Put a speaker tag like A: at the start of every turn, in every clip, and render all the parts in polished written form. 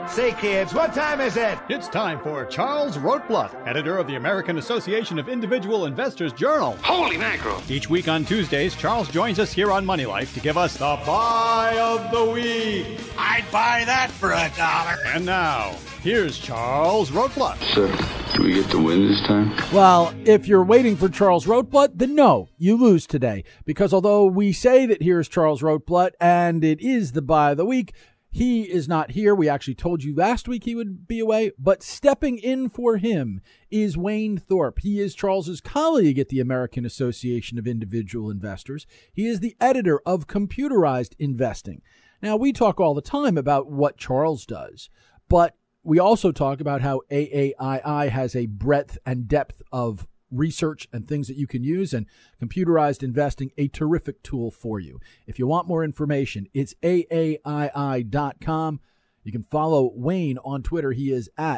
A: Say, kids, what time is it?
B: It's time for Charles Rotblut, editor of the American Association of Individual Investors Journal.
C: Holy mackerel!
B: Each week on Tuesdays, Charles joins us here on Money Life to give us the buy of the week.
C: I'd buy that for $1.
B: And now, here's Charles Rotblut.
D: So, do we get to win this time?
E: Well, if you're waiting for Charles Rotblut, then no, you lose today. Because although we say that here's Charles Rotblut and it is the buy of the week, he is not here. We actually told you last week he would be away, but stepping in for him is Wayne Thorpe. He is Charles's colleague at the American Association of Individual Investors. He is the editor of Computerized Investing. Now, we talk all the time about what Charles does, but we also talk about how AAII has a breadth and depth of research and things that you can use, and Computerized Investing, a terrific tool for you. If you want more information, it's AAII.com. You can follow Wayne on Twitter. He is at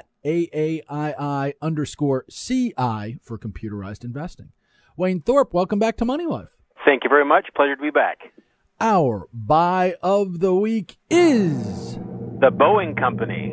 E: AAII_CI for Computerized Investing. Wayne Thorpe, welcome back to Money Life.
F: Thank you very much. Pleasure to be back.
E: Our buy of the week is
F: The Boeing Company.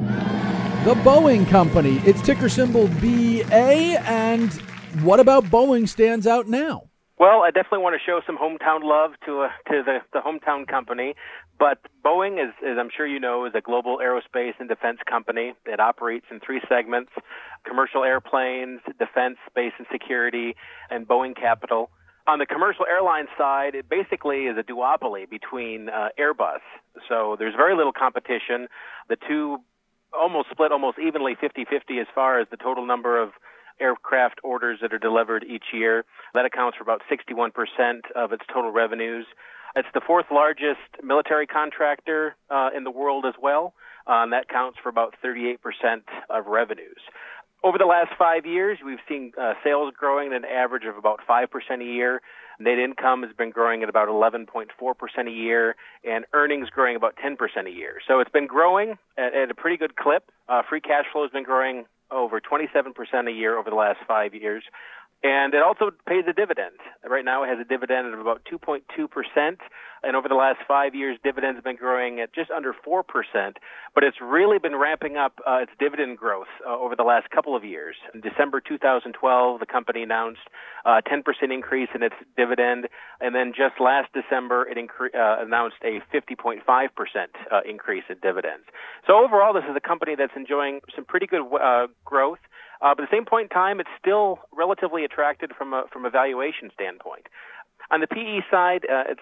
E: The Boeing Company. It's ticker symbol BA. And what about Boeing stands out now?
F: Well, I definitely want to show some hometown love to the hometown company. But Boeing, as I'm sure you know, is a global aerospace and defense company. It operates in three segments: commercial airplanes, defense, space and security, and Boeing Capital. On the commercial airline side, it basically is a duopoly between Airbus. So there's very little competition. The two almost split almost evenly, 50-50, as far as the total number of aircraft orders that are delivered each year. That accounts for about 61% of its total revenues. It's the fourth largest military contractor in the world as well, and that counts for about 38% of revenues. Over the last 5 years, we've seen sales growing at an average of about 5% a year. Net income has been growing at about 11.4% a year, and earnings growing about 10% a year. So it's been growing at a pretty good clip. Free cash flow has been growing over 27% a year over the last 5 years. And it also pays a dividend. Right now it has a dividend of about 2.2%. And over the last 5 years, dividends have been growing at just under 4%. But it's really been ramping up its dividend growth over the last couple of years. In December 2012, the company announced a 10% increase in its dividend. And then just last December, it announced a 50.5% increase in dividends. So overall, this is a company that's enjoying some pretty good growth. But at the same point in time, it's still relatively attractive from a valuation standpoint. On the PE side, it's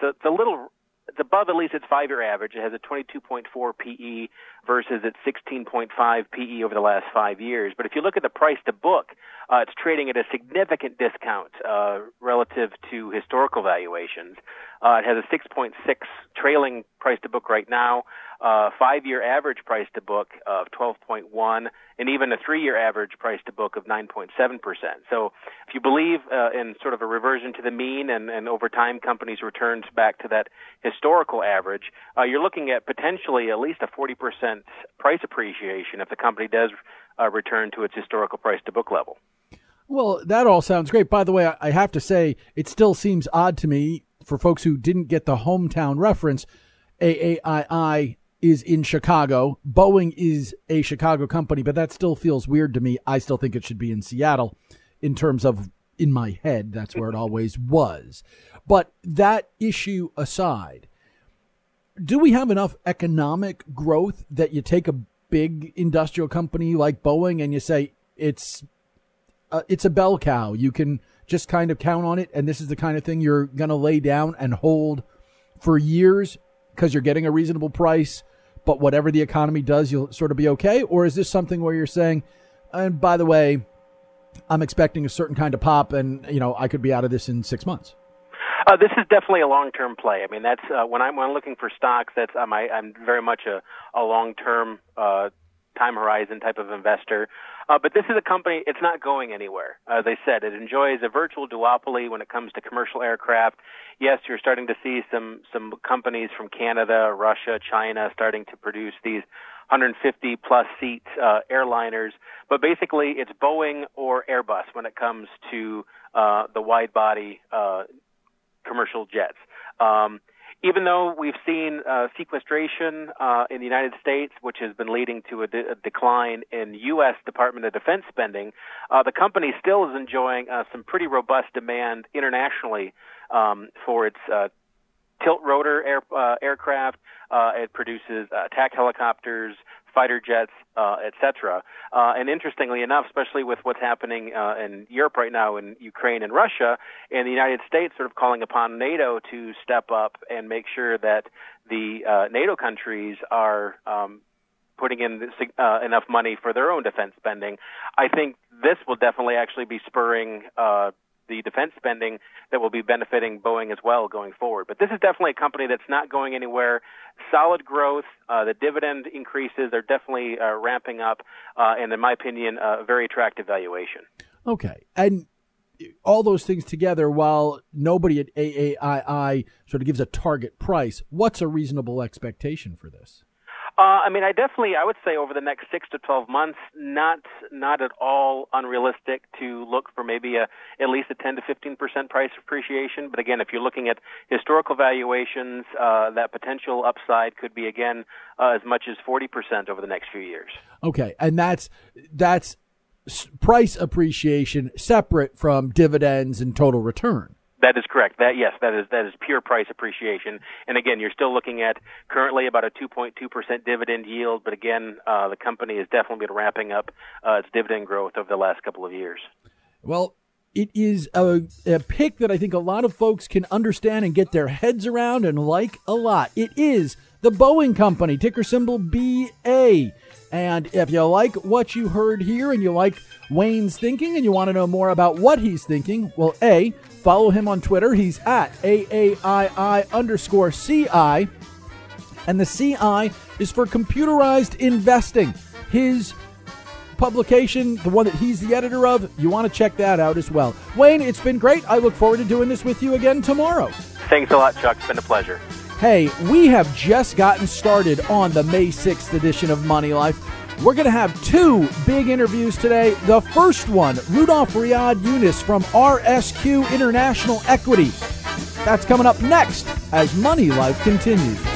F: above at least its 5-year average. It has a 22.4 PE versus its 16.5 PE over the last 5 years. But if you look at the price to book, it's trading at a significant discount relative to historical valuations. It has a 6.6 trailing price to book right now, 5-year average price to book of 12.1, and even a 3-year average price to book of 9.7%. So if you believe in sort of a reversion to the mean and over time companies returns back to that historical average, you're looking at potentially at least a 40% price appreciation if the company does return to its historical price to book level.
E: Well, that all sounds great. By the way, I have to say, it still seems odd to me for folks who didn't get the hometown reference. AAII is in Chicago. Boeing is a Chicago company, but that still feels weird to me. I still think it should be in Seattle in terms of, in my head, that's where it always was. But that issue aside, do we have enough economic growth that you take a big industrial company like Boeing and you say it's a bell cow? You can just kind of count on it, and this is the kind of thing you're going to lay down and hold for years because you're getting a reasonable price, but whatever the economy does, you'll sort of be okay? Or is this something where you're saying, and by the way, I'm expecting a certain kind of pop, and I could be out of this in 6 months?
F: This is definitely a long-term play. I mean, that's when I'm looking for stocks. That's I'm very much a long-term time horizon type of investor. But this is a company, it's not going anywhere. As I said, it enjoys a virtual duopoly when it comes to commercial aircraft. Yes, you're starting to see some companies from Canada, Russia, China starting to produce these 150-plus seat airliners. But basically, it's Boeing or Airbus when it comes to the wide-body commercial jets. Even though we've seen sequestration in the United States, which has been leading to a decline in U.S. Department of Defense spending, the company still is enjoying some pretty robust demand internationally for its tilt rotor aircraft. It produces attack helicopters, fighter jets, etc. And interestingly enough, especially with what's happening in Europe right now in Ukraine and Russia, and the United States sort of calling upon NATO to step up and make sure that the NATO countries are putting in enough money for their own defense spending, I think this will definitely actually be spurring the defense spending that will be benefiting Boeing as well going forward. But this is definitely a company that's not going anywhere. Solid growth. The dividend increases are definitely ramping up, and in my opinion, a very attractive valuation.
E: Okay. And all those things together, while nobody at AAII sort of gives a target price, what's a reasonable expectation for this?
F: I would say over the next 6 to 12 months, not at all unrealistic to look for maybe at least a 10 to 15% price appreciation. But again, if you're looking at historical valuations, that potential upside could be, again, as much as 40% over the next few years. Okay, and that's
E: price appreciation separate from dividends and total return.
F: That is correct. That is pure price appreciation. And again, you're still looking at currently about a 2.2% dividend yield. But again, the company has definitely been ramping up its dividend growth over the last couple of years.
E: Well, it is a pick that I think a lot of folks can understand and get their heads around and like a lot. It is the Boeing Company, ticker symbol BA. And if you like what you heard here and you like Wayne's thinking and you want to know more about what he's thinking, well, A, follow him on Twitter. He's at AAII_CI. And the CI is for Computerized Investing. His publication, the one that he's the editor of, you want to check that out as well. Wayne, it's been great. I look forward to doing this with you again tomorrow.
F: Thanks a lot, Chuck. It's been a pleasure.
E: Hey, we have just gotten started on the May 6th edition of Money Life. We're going to have two big interviews today. The first one, Rudolph Riyad Yunus from RSQ International Equity. That's coming up next as Money Life continues.